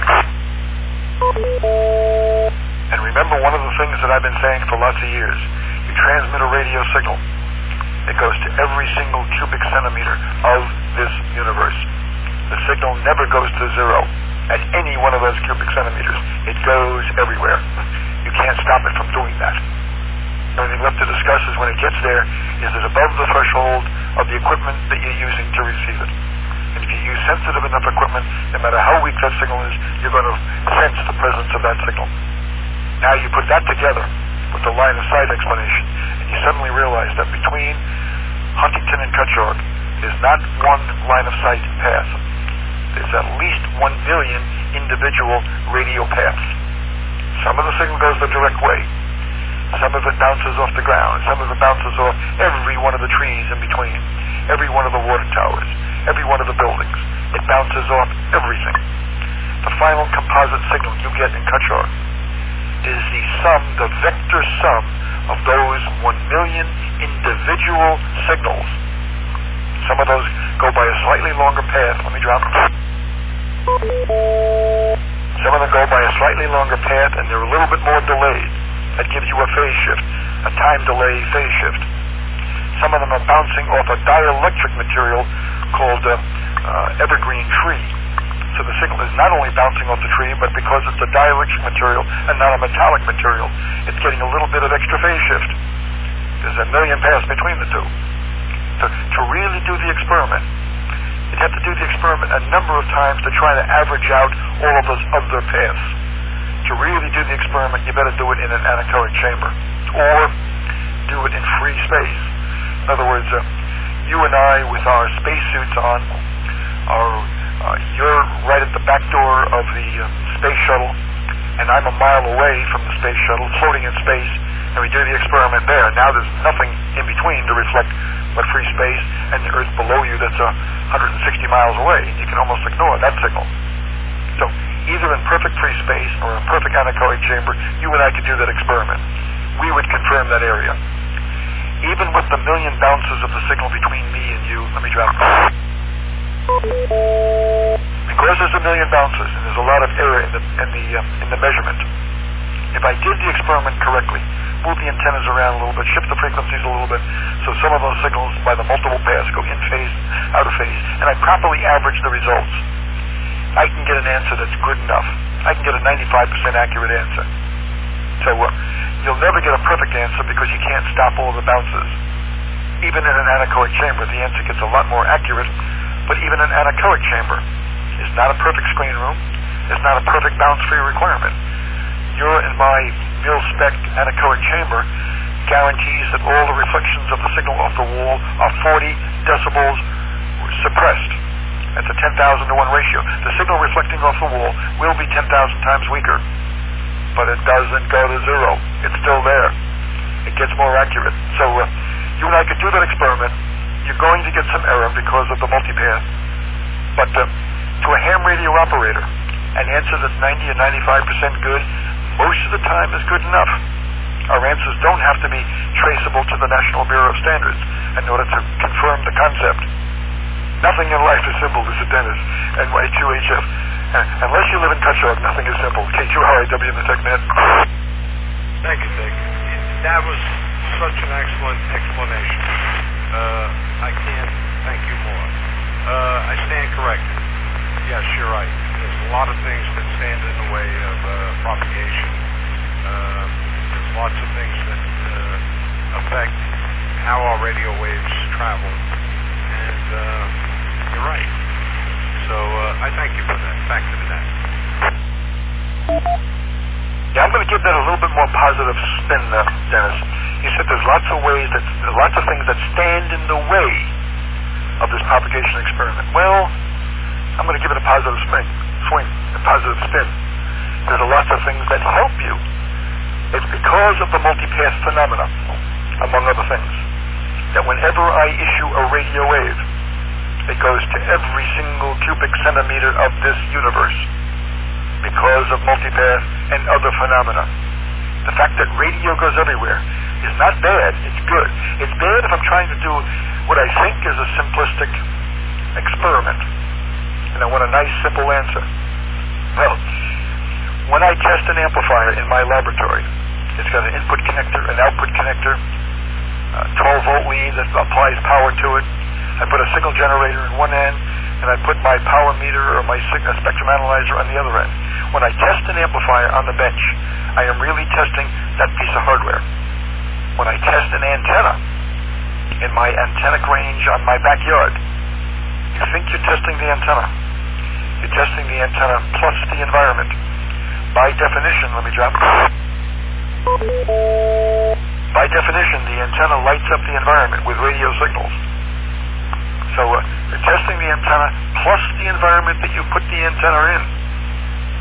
And remember one of the things that I've been saying for lots of years. You transmit a radio signal. It goes to every single cubic centimeter of this universe. The signal never goes to zero at any one of those cubic centimeters. It goes everywhere. You can't it's there is it above the threshold of the equipment that you're using to receive it. And if you use sensitive enough equipment, no matter how weak that signal is, you're going to sense the presence of that signal. Now you put that together with the line of sight explanation, and you suddenly realize that between Huntington and Cutchogue is not one line of sight path. There's at least one million individual radio paths. Some of the signal goes the direct way. Some of it bounces off the ground. Some of it bounces off every one of the trees in between, every one of the water towers, every one of the buildings. It bounces off everything. The final composite signal you get in Cutchogue is the sum, the vector sum of those one million individual signals. Some of those go by a slightly longer path. Let me drop them. Some of them go by a slightly longer path, and they're a little bit more delayed. That gives you a phase shift, a time delay phase shift. Some of them are bouncing off a dielectric material called uh, uh, evergreen tree. So the signal is not only bouncing off the tree, but because it's a dielectric material and not a metallic material, it's getting a little bit of extra phase shift. There's a million paths between the two. To, to really do the experiment, you'd have to do the experiment a number of times to try to average out all of those other paths. To really do the experiment, you better do it in an anechoic chamber, or do it in free space. In other words, uh, you and I, with our spacesuits on, are uh, you're right at the back door of the uh, space shuttle, and I'm a mile away from the space shuttle, floating in space, and we do the experiment there. Now there's nothing in between to reflect but free space and the Earth below you that's uh, one hundred sixty miles away. You can almost ignore that signal. So either in perfect free space or in perfect anechoic chamber, you and I could do that experiment. We would confirm that area. Even with the million bounces of the signal between me and you, let me drop. Because there's a million bounces and there's a lot of error in the in the um, in the measurement. If I did the experiment correctly, move the antennas around a little bit, shift the frequencies a little bit, so some of those signals by the multiple paths go in phase, out of phase, and I properly average the results, I can get an answer that's good enough. I can get a ninety-five percent accurate answer. So uh, you'll never get a perfect answer because you can't stop all the bounces. Even in an anechoic chamber, the answer gets a lot more accurate, but even an anechoic chamber is not a perfect screen room. It's not a perfect bounce-free requirement. You're in my mil-spec anechoic chamber guarantees that all the reflections of the signal off the wall are forty decibels suppressed. That's a ten thousand to one ratio. The signal reflecting off the wall will be ten thousand times weaker, but it doesn't go to zero. It's still there. It gets more accurate. So uh, you and I could do that experiment. You're going to get some error because of the multipath, but uh, to a ham radio operator, an answer that's ninety or ninety-five percent good most of the time is good enough. Our answers don't have to be traceable to the National Bureau of Standards in order to confirm the concept. Nothing in life is simple, Mister Dennis, N Y two H F. Uh, unless you live in Cutchogue, nothing is simple. K two R I W in the TechNet. Thank you, Dick. That was such an excellent explanation. Uh, I can't thank you more. Uh, I stand corrected. Yes, you're right. There's a lot of things that stand in the way of uh, propagation. Uh, there's lots of things that uh, affect how our radio waves travel. And uh, you're right. So uh, I thank you for that. Back to the net. Yeah, I'm going to give that a little bit more positive spin, uh, Dennis. You said there's lots of ways that there's lots of things that stand in the way of this propagation experiment. Well, I'm going to give it a positive swing, swing, a positive spin. There's a lot of things that help you. It's because of the multipath phenomena, among other things, that whenever I issue a radio wave, it goes to every single cubic centimeter of this universe because of multipath and other phenomena. The fact that radio goes everywhere is not bad, it's good. It's bad if I'm trying to do what I think is a simplistic experiment, and I want a nice, simple answer. Well, when I test an amplifier in my laboratory, it's got an input connector, an output connector, a twelve volt lead that applies power to it. I put a signal generator in one end, and I put my power meter or my spectrum analyzer on the other end. When I test an amplifier on the bench, I am really testing that piece of hardware. When I test an antenna, in my antennic range on my backyard. You think you're testing the antenna. You're testing the antenna plus the environment. By definition, let me drop. By definition, the antenna lights up the environment with radio signals. So uh, you're testing the antenna plus the environment that you put the antenna in.